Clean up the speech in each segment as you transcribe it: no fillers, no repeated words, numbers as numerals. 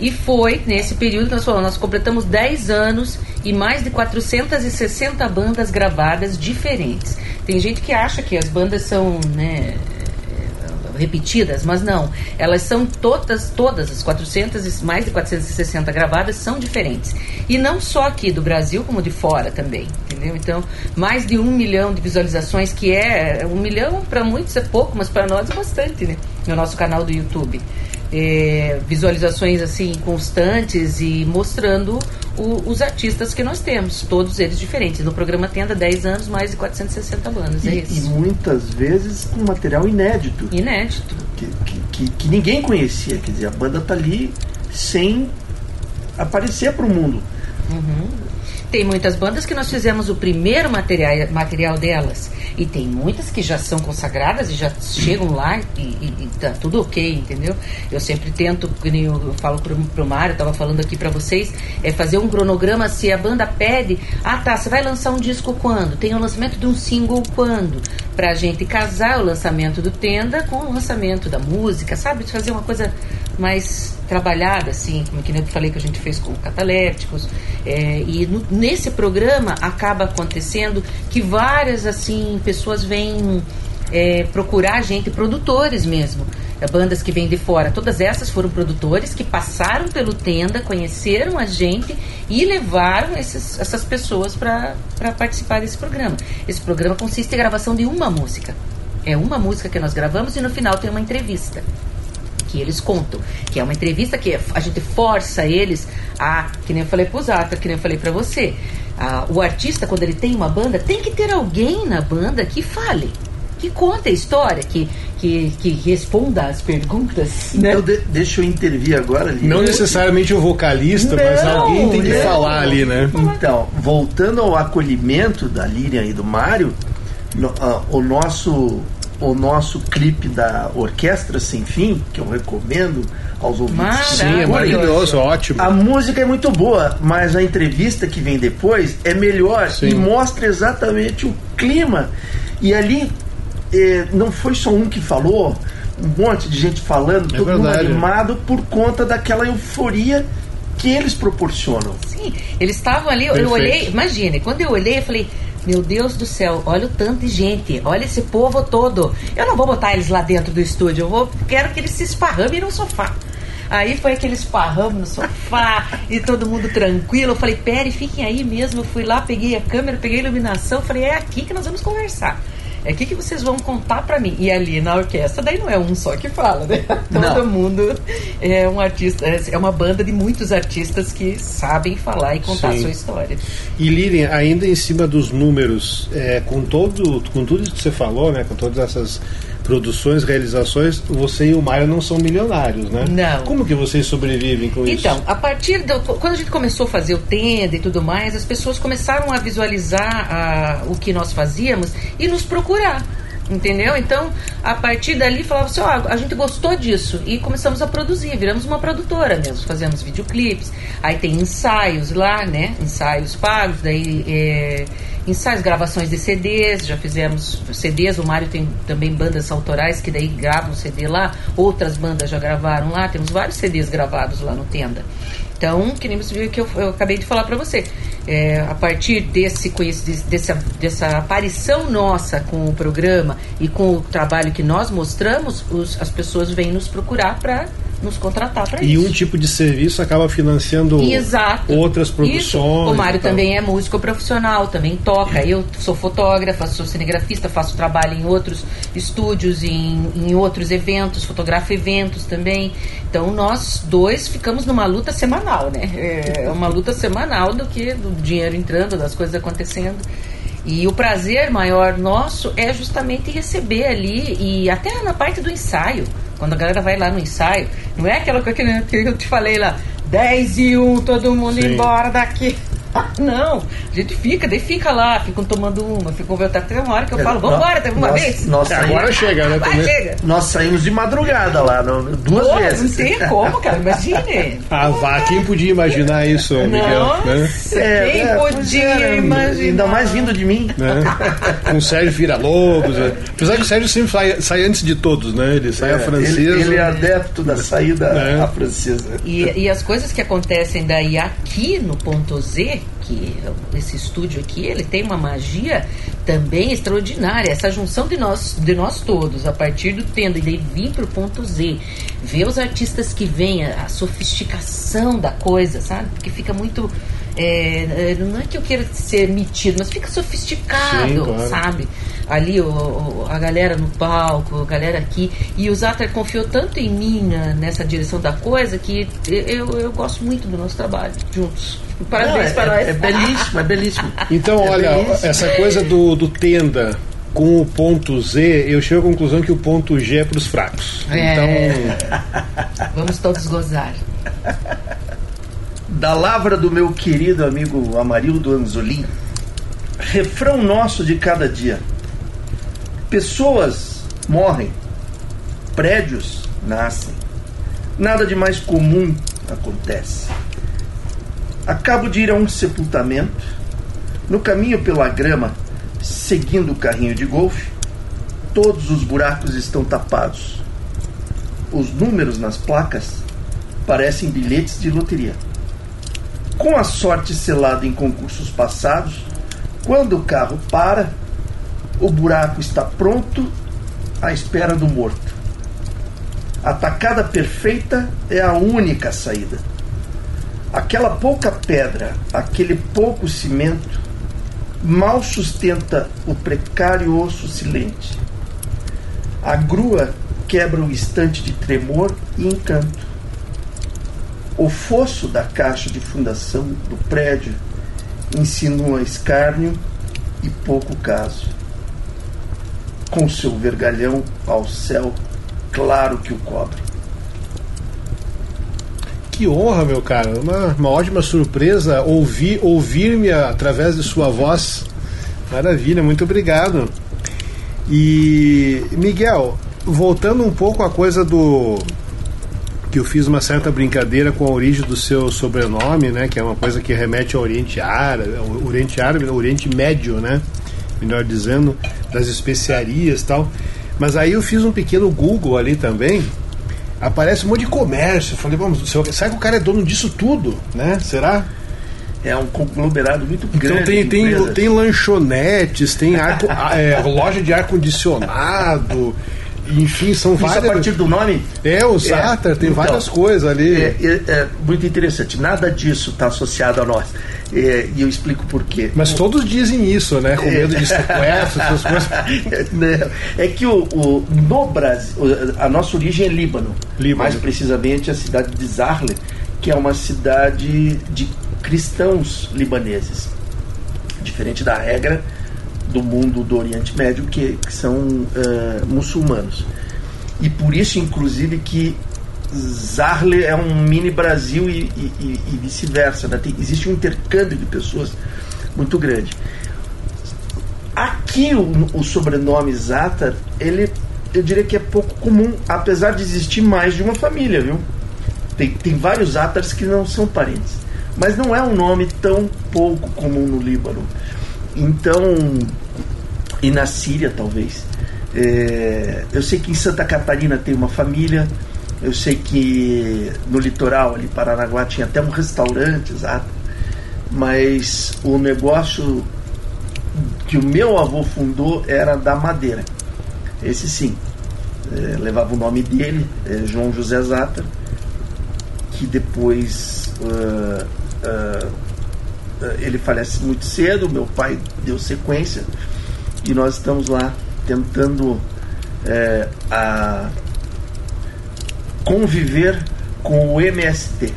E foi nesse período que nós completamos 10 anos e mais de 460 bandas gravadas diferentes. Tem gente que acha que as bandas são, né, repetidas, mas não. Elas são todas as 400 mais de 460 gravadas são diferentes. E não só aqui do Brasil, como de fora também, entendeu? Então, mais de 1 milhão de visualizações, que 1 milhão para muitos é pouco, mas para nós é bastante, né? No nosso canal do YouTube. Visualizações assim constantes e mostrando os artistas que nós temos, todos eles diferentes. No programa Tenda, 10 anos, mais de 460 bandas. E muitas vezes com material inédito. Que ninguém conhecia. Quer dizer, a banda tá ali sem aparecer para o mundo. Tem muitas bandas que nós fizemos o primeiro material delas, e tem muitas que já são consagradas e já chegam lá e tá tudo ok, entendeu? Eu sempre tento, eu falo pro Mário, eu tava falando aqui pra vocês, fazer um cronograma. Se a banda pede, você vai lançar um disco quando? Tem o lançamento de um single quando? Pra gente casar o lançamento do Tenda com o lançamento da música, sabe? De fazer uma coisa mais trabalhada, assim, como que eu falei que a gente fez com Catalépticos. Nesse programa acaba acontecendo que várias, assim, pessoas vêm procurar a gente, produtores mesmo, bandas que vêm de fora. Todas essas foram produtores que passaram pelo Tenda, conheceram a gente e levaram essas pessoas para participar desse programa. Esse programa consiste em gravação de uma música. É uma música que nós gravamos e no final tem uma entrevista que eles contam, que é uma entrevista que a gente força eles que nem eu falei pro Zata, que nem eu falei pra você, o artista, quando ele tem uma banda, tem que ter alguém na banda que fale, que conte a história, que responda as perguntas, né? Então, deixa eu intervir agora ali. Não necessariamente o vocalista, mas alguém tem que falar ali, né? Então, voltando ao acolhimento da Lilian e do Mário, o nosso clipe da Orquestra Sem Fim, que eu recomendo aos ouvintes. Sim, é maravilhoso, ótimo. A música é muito boa, mas a entrevista que vem depois é melhor. Sim. E mostra exatamente o clima. E ali não foi só um que falou, um monte de gente falando, todo mundo animado por conta daquela euforia que eles proporcionam. Sim, eles estavam ali, eu olhei, imagine, quando eu olhei, eu falei, meu Deus do céu, olha o tanto de gente, olha esse povo todo. Eu não vou botar eles lá dentro do estúdio, quero que eles se esparramem no sofá. Aí foi aquele esparramo no sofá e todo mundo tranquilo. Eu falei, fiquem aí mesmo. Eu fui lá, peguei a câmera, peguei a iluminação, falei, é aqui que nós vamos conversar. É aqui que vocês vão contar pra mim. E ali na orquestra, daí não é um só que fala, né? Todo mundo é um artista, é uma banda de muitos artistas que sabem falar e contar a sua história. E Lilian, ainda em cima dos números, com tudo isso que você falou, né? Com todas essas produções, realizações, você e o Mário não são milionários, né? Não. Como que vocês sobrevivem com isso? Então, a partir quando a gente começou a fazer o Tenda e tudo mais, as pessoas começaram a visualizar o que nós fazíamos e nos procurar, entendeu? Então, a partir dali, falava assim, a gente gostou disso e começamos a produzir, viramos uma produtora mesmo, fazemos videoclipes, aí tem ensaios lá, né? Ensaios pagos, daí ensaios, gravações de CDs, já fizemos CDs, o Mário tem também bandas autorais que daí gravam CD lá, outras bandas já gravaram lá, temos vários CDs gravados lá no Tenda. Então, que nem você viu que eu acabei de falar para você, a partir dessa aparição nossa com o programa e com o trabalho que nós mostramos, as pessoas vêm nos procurar para nos contratar para isso. E um tipo de serviço acaba financiando outras produções. Isso. O Mário também é músico profissional, também toca. Eu sou fotógrafa, sou cinegrafista, faço trabalho em outros estúdios, em outros eventos, fotografo eventos também. Então nós dois ficamos numa luta semanal, né? É uma luta semanal do dinheiro entrando, das coisas acontecendo. E o prazer maior nosso é justamente receber ali, e até na parte do ensaio, quando a galera vai lá no ensaio, não é aquela coisa que eu te falei lá, 10 e 1, todo mundo embora daqui. Não, a gente fica lá, ficam tomando uma, ficam conversando até uma hora que eu falo, vambora, teve uma vez. Agora chega, né? Chega. Nós saímos de madrugada lá, duas vezes. Não tem como, cara, imagine. Quem podia imaginar isso, Miguel? Nossa, né? Quem podia imaginar? Ainda mais vindo de mim. Né? Com o Sérgio Villa-Lobos. Né? Apesar que o Sérgio sempre sai antes de todos, né? Ele sai a francesa. Ele é adepto da saída à francesa. E as coisas que acontecem daí aqui no Ponto Z, que esse estúdio aqui, ele tem uma magia também extraordinária. Essa junção de nós todos, a partir do Tenda, e daí vir pro Ponto Z, ver os artistas que vêm, a sofisticação da coisa, sabe? Porque fica muito... não é que eu queira ser metido, mas fica sofisticado. Sim, claro. Sabe? Ali a galera no palco, a galera aqui, e o Zatter confiou tanto em mim nessa direção da coisa que eu gosto muito do nosso trabalho juntos. Parabéns para nós. É belíssimo, é belíssimo. Então, olha, belíssimo. Essa coisa do Tenda com o Ponto Z, eu chego à conclusão que o Ponto G é para os fracos. Então, vamos todos gozar. Da lavra do meu querido amigo Amarildo Anzolin, refrão nosso de cada dia: pessoas morrem, prédios nascem, nada de mais comum acontece. Acabo de ir a um sepultamento, no caminho pela grama, seguindo o carrinho de golfe, todos os buracos estão tapados. Os números nas placas parecem bilhetes de loteria. Com a sorte selada em concursos passados, quando o carro para, o buraco está pronto à espera do morto. A tacada perfeita é a única saída. Aquela pouca pedra, aquele pouco cimento, mal sustenta o precário osso silente. A grua quebra o instante de tremor e encanto. O fosso da caixa de fundação do prédio insinua escárnio e pouco caso. Com seu vergalhão ao céu claro que o cobre. Que honra, meu cara, uma ótima surpresa ouvir-me através de sua voz. Maravilha, muito obrigado. E Miguel, voltando um pouco à coisa que eu fiz uma certa brincadeira com a origem do seu sobrenome, né, que é uma coisa que remete ao Oriente Médio, né, melhor dizendo, das especiarias e tal. Mas aí eu fiz um pequeno Google ali também. Aparece um monte de comércio. Eu falei, será que o cara é dono disso tudo, né? Será? É um conglomerado muito grande. Então tem lanchonetes, tem loja de ar-condicionado, enfim, são várias. Isso a partir do nome? O Zatter tem várias coisas ali. É muito interessante. Nada disso está associado a nós. E eu explico por quê. Mas todos dizem isso, né? Com medo de sequestro, essas coisas. É que no Brasil, a nossa origem é Líbano. Mais precisamente a cidade de Zarle, que é uma cidade de cristãos libaneses. Diferente da regra do mundo do Oriente Médio, que são muçulmanos. E por isso, inclusive, que Zarle é um mini Brasil e vice-versa, né? Existe um intercâmbio de pessoas muito grande. Aqui o sobrenome Zatter, eu diria que é pouco comum, apesar de existir mais de uma família, viu? Tem vários Zatters que não são parentes, mas não é um nome tão pouco comum no Líbano. Então, e na Síria talvez. Eu sei que em Santa Catarina tem uma família. Eu sei que no litoral, ali, Paranaguá, tinha até um restaurante, exato. Mas o negócio que o meu avô fundou era da madeira. Esse sim. Levava o nome dele, João José Zatter, que depois ele falece muito cedo, meu pai deu sequência, e nós estamos lá tentando conviver com o MST.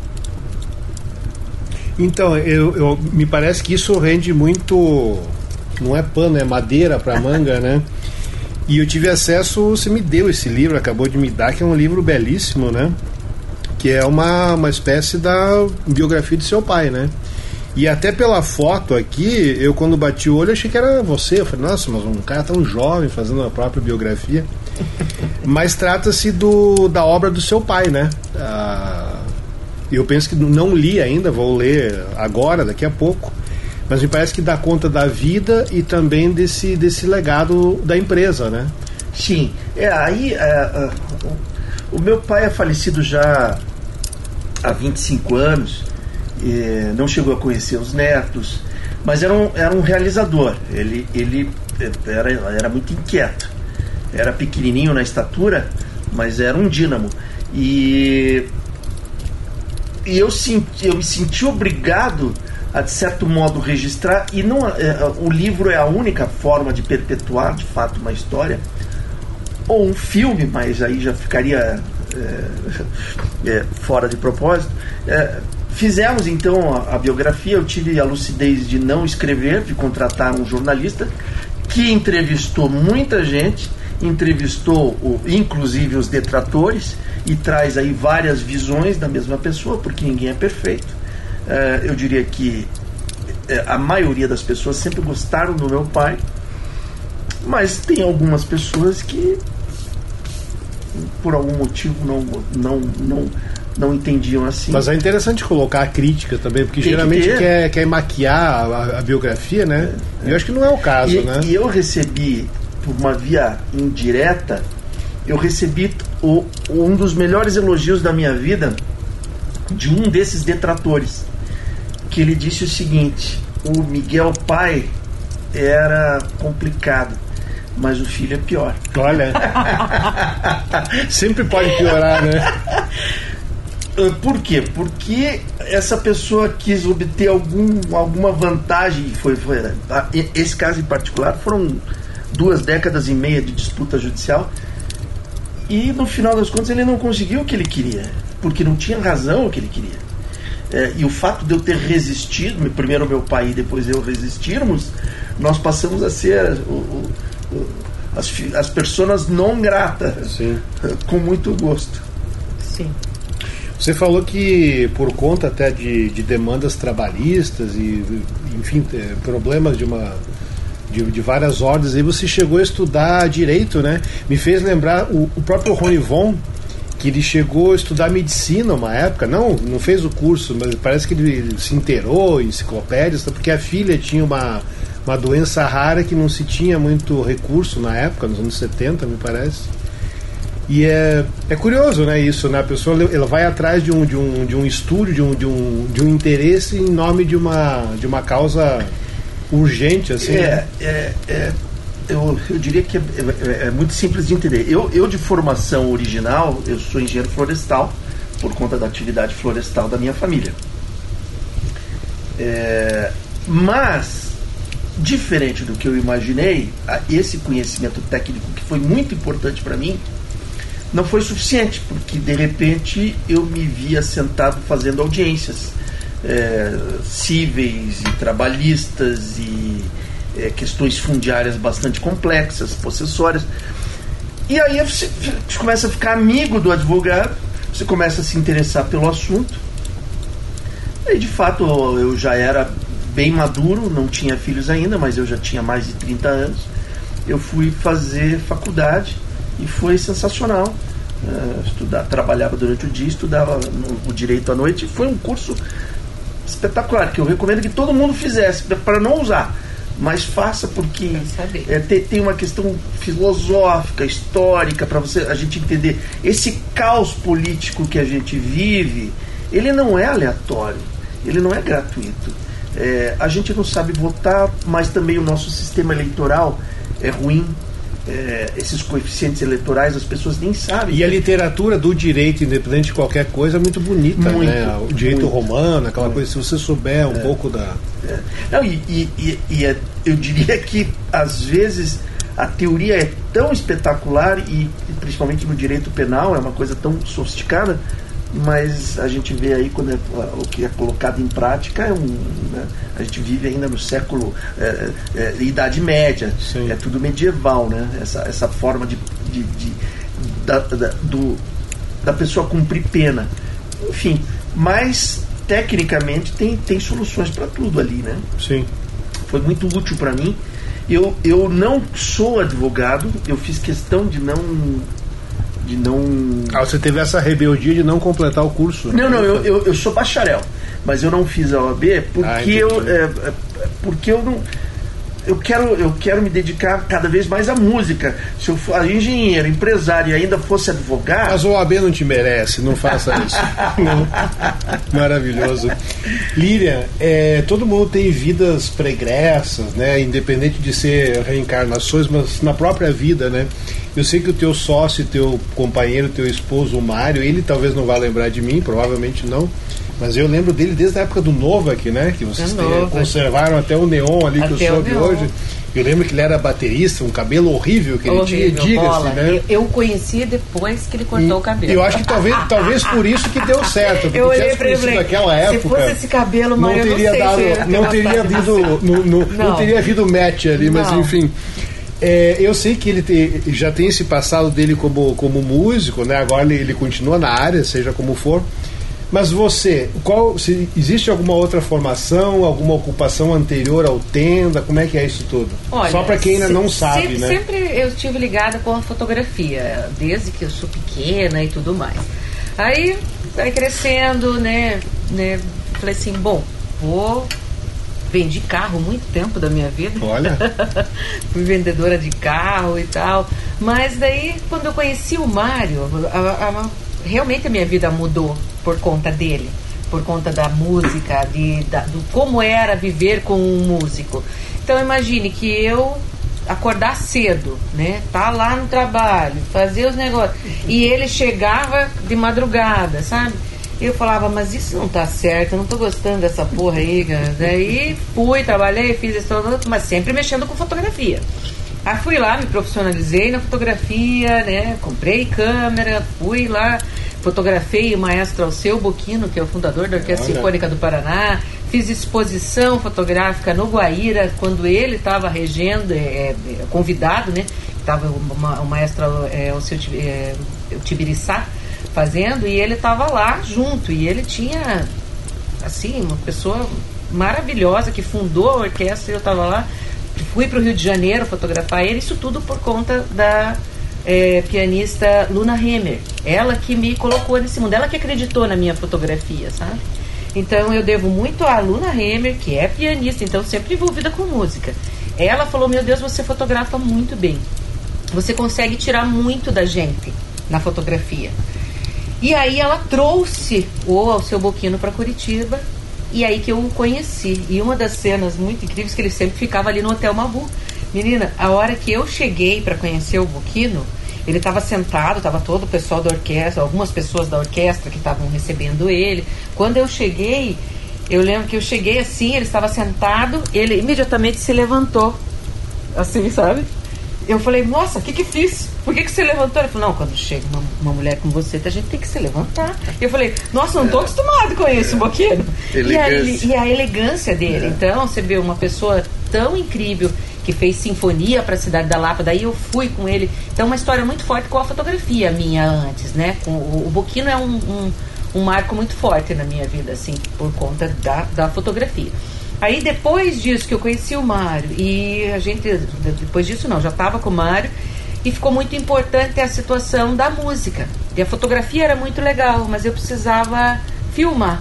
Então, me parece que isso rende muito, não é pano, é madeira para manga, né? E eu tive acesso, você me deu esse livro, acabou de me dar, que é um livro belíssimo, né? Que é uma espécie da biografia de seu pai, né? E até pela foto aqui, eu quando bati o olho achei que era você. Eu falei, nossa, mas um cara tão jovem fazendo a própria biografia. Mas trata-se da obra do seu pai, né? Eu penso que não li ainda, vou ler agora, daqui a pouco. Mas me parece que dá conta da vida e também desse legado da empresa, né? Sim. O meu pai é falecido já há 25 anos, não chegou a conhecer os netos, mas era um realizador. Ele era muito inquieto. Era pequenininho na estatura, mas era um dínamo. E eu me senti obrigado a, de certo modo, registrar, e não, o livro é a única forma de perpetuar, de fato, uma história, ou um filme, mas aí já ficaria fora de propósito. Fizemos, então, a biografia. Eu tive a lucidez de não escrever, de contratar um jornalista que entrevistou muita gente, entrevistou inclusive os detratores, e traz aí várias visões da mesma pessoa, porque ninguém é perfeito. Eu diria que a maioria das pessoas sempre gostaram do meu pai, mas tem algumas pessoas que por algum motivo não entendiam assim. Mas é interessante colocar a crítica também, porque geralmente quer maquiar a biografia, né? Eu acho que não é o caso, né? E eu recebi, por uma via indireta, um dos melhores elogios da minha vida de um desses detratores, que ele disse o seguinte: o Miguel pai era complicado, mas o filho é pior. Olha, sempre pode piorar, né? Por quê? Porque essa pessoa quis obter alguma vantagem. Esse caso em particular foram 2 décadas e meia de disputa judicial, e no final das contas ele não conseguiu o que ele queria, porque não tinha razão o que ele queria. E o fato de eu ter resistido, primeiro meu pai e depois eu resistirmos, nós passamos a ser as pessoas não gratas. Sim. Com muito gosto. Sim. Você falou que por conta até de demandas trabalhistas e, enfim, problemas de várias ordens, aí você chegou a estudar direito, né? Me fez lembrar o próprio Rony Von, que ele chegou a estudar medicina uma época, não fez o curso, mas parece que ele se inteirou em enciclopédias, porque a filha tinha uma doença rara que não se tinha muito recurso na época, nos anos 70, me parece. E é curioso, né, isso, né? A pessoa ela vai atrás de um estudo, de um interesse em nome de uma causa urgente, assim. Eu diria que é muito simples de entender. Eu de formação original, eu sou engenheiro florestal, por conta da atividade florestal da minha família. Mas, diferente do que eu imaginei, esse conhecimento técnico, que foi muito importante para mim, não foi suficiente, porque de repente eu me via sentado fazendo audiências cíveis e trabalhistas e questões fundiárias bastante complexas, possessórias. E aí você começa a ficar amigo do advogado, você começa a se interessar pelo assunto. E de fato eu já era bem maduro, não tinha filhos ainda, mas eu já tinha mais de 30 anos. Eu fui fazer faculdade e foi sensacional. Trabalhava durante o dia, estudava o direito à noite, e foi um curso espetacular, que eu recomendo que todo mundo fizesse, para não usar, mas faça, porque tem uma questão filosófica, histórica, para a gente entender esse caos político que a gente vive. Ele não é aleatório, ele não é gratuito. A gente não sabe votar, mas também o nosso sistema eleitoral é ruim. Esses coeficientes eleitorais as pessoas nem sabem. E a literatura do direito, independente de qualquer coisa, é muito bonita, muito, né? O direito romano, aquela coisa, se você souber um pouco da... Não, eu diria que às vezes a teoria é tão espetacular, e principalmente no direito penal é uma coisa tão sofisticada, mas a gente vê aí quando o que é colocado em prática a gente vive ainda no século Idade Média. Sim. É tudo medieval, né? Essa forma da pessoa cumprir pena, enfim. Mas tecnicamente tem soluções para tudo ali, né? Sim. Foi muito útil para mim. Eu não sou advogado, eu fiz questão de não... você teve essa rebeldia de não completar o curso? Não, eu sou bacharel, mas eu não fiz a OAB porque eu não... Eu quero me dedicar cada vez mais à música. Se eu for engenheiro, empresário e ainda fosse advogado... Mas o OAB não te merece, não faça isso. Não. Maravilhoso. Lilian, todo mundo tem vidas pregressas, né? Independente de ser reencarnações, mas na própria vida, né? Eu sei que o teu sócio, teu companheiro, teu esposo, o Mário, ele talvez não vá lembrar de mim, provavelmente não, mas eu lembro dele desde a época do Novak, né? Que vocês conservaram até o neon ali, que eu soube hoje. Eu lembro que ele era baterista, um cabelo horrível que ele tinha, diga-se, né? Eu o conheci depois que ele cortou o cabelo. Eu acho que talvez por isso que deu certo, porque eu olhei pra ele, naquela época, se fosse esse cabelo, não teria havido match ali, mas enfim. Eu sei que ele já tem esse passado dele como músico, né? Agora ele continua na área, seja como for. Mas você, se existe alguma outra formação, alguma ocupação anterior ao Tenda? Como é que é isso tudo? Olha, só para quem ainda não sabe, né? Sempre eu estive ligada com a fotografia, desde que eu sou pequena e tudo mais. Aí vai crescendo, né? Falei assim, vendi carro muito tempo da minha vida. Olha. Fui vendedora de carro e tal. Mas daí, quando eu conheci o Mário, realmente a minha vida mudou por conta dele, por conta da música, do como era viver com um músico. Então imagine que eu acordar cedo, né? Tá lá no trabalho, fazer os negócios, e ele chegava de madrugada, sabe? Eu falava, mas isso não tá certo, eu não tô gostando dessa porra aí, cara. Daí fui, trabalhei, fiz isso, mas sempre mexendo com fotografia. Aí fui lá, me profissionalizei na fotografia, né? Comprei câmera, fui lá, fotografei o maestro Alceu Bocchino, que é o fundador da Orquestra Sinfônica do Paraná. Fiz exposição fotográfica no Guaíra, quando ele estava regendo, convidado, né? Estava o maestro Alceu Tibiriçá fazendo, e ele estava lá junto. E ele tinha, assim, uma pessoa maravilhosa que fundou a orquestra, e eu estava lá. Fui para o Rio de Janeiro fotografar ele, isso tudo por conta da pianista Luna Hemer. Ela que me colocou nesse mundo, ela que acreditou na minha fotografia, sabe? Então eu devo muito à Luna Hemer, que é pianista, então sempre envolvida com música. Ela falou, meu Deus, você fotografa muito bem, você consegue tirar muito da gente na fotografia. E aí ela trouxe o Alceu Bocchino para Curitiba, e aí que eu o conheci. E uma das cenas muito incríveis, que ele sempre ficava ali no Hotel Mabu. Menina, a hora que eu cheguei para conhecer o Bocchino, ele estava sentado, estava todo o pessoal da orquestra, algumas pessoas da orquestra que estavam recebendo ele. Quando eu cheguei, eu lembro que eu cheguei assim, ele estava sentado, ele imediatamente se levantou, assim, sabe? Eu falei, nossa, o que fiz? Por que você levantou? Ele falou, não, quando chega uma mulher com você, a gente tem que se levantar. Eu falei, nossa, não estou acostumado com isso, Bocchino. E a elegância dele. Então, você vê uma pessoa tão incrível que fez sinfonia para a cidade da Lapa, daí eu fui com ele. Então, uma história muito forte com a fotografia minha antes, né? O Bocchino é um marco muito forte na minha vida, assim, por conta da fotografia. Aí depois disso que eu conheci o Mário, e a gente, depois disso não, já estava com o Mário, e ficou muito importante a situação da música. E a fotografia era muito legal, mas eu precisava filmar.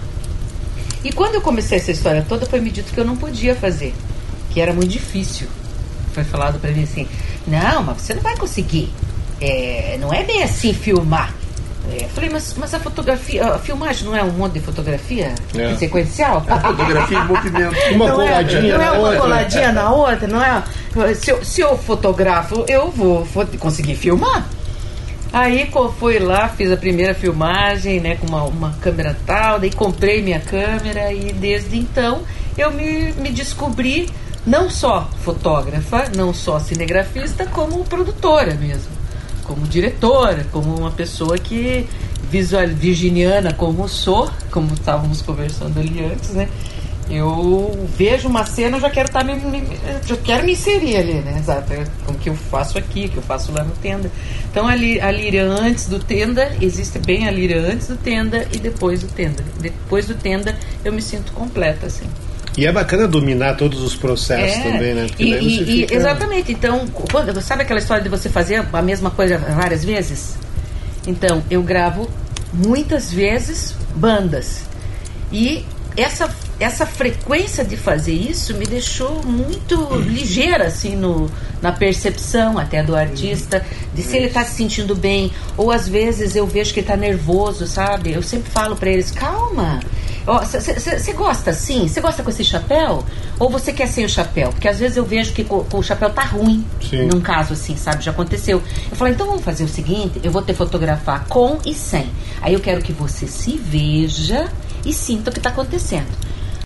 E quando eu comecei essa história toda, foi me dito que eu não podia fazer, que era muito difícil. Foi falado para mim assim, não, mas você não vai conseguir, não é bem assim filmar. Eu falei, mas a fotografia, a filmagem não é um monte de fotografia sequencial? Fotografia em movimento. Uma coladinha na outra. Não é uma coladinha na outra, não é? Se eu fotografo, eu vou conseguir filmar. Aí fui lá, fiz a primeira filmagem, né, com uma câmera tal, daí comprei minha câmera, e desde então eu me descobri não só fotógrafa, não só cinegrafista, como produtora mesmo. Como diretora, como uma pessoa que virginiana como sou, como estávamos conversando ali antes, né? Eu vejo uma cena, eu já quero já quero me inserir ali, né? Exato. Como que eu faço aqui, que eu faço lá no Tenda. Então a Líria antes do Tenda, existe bem a Líria antes do Tenda e depois do Tenda. Depois do Tenda eu me sinto completa, assim. E é bacana dominar todos os processos também, né? Porque daí você fica... Exatamente. Então, sabe aquela história de você fazer a mesma coisa várias vezes? Então, eu gravo muitas vezes bandas. E essa frequência de fazer isso me deixou muito ligeira, assim, na percepção até do artista, de se ele está se sentindo bem, ou às vezes eu vejo que ele está nervoso, sabe? Eu sempre falo para eles, calma, você gosta assim? Você gosta com esse chapéu? Ou você quer sem o chapéu? Porque às vezes eu vejo que o chapéu tá ruim. Sim. Num caso assim, sabe? Já aconteceu. Eu falo, então vamos fazer o seguinte, eu vou te fotografar com e sem. Aí eu quero que você se veja e sinta o que está acontecendo.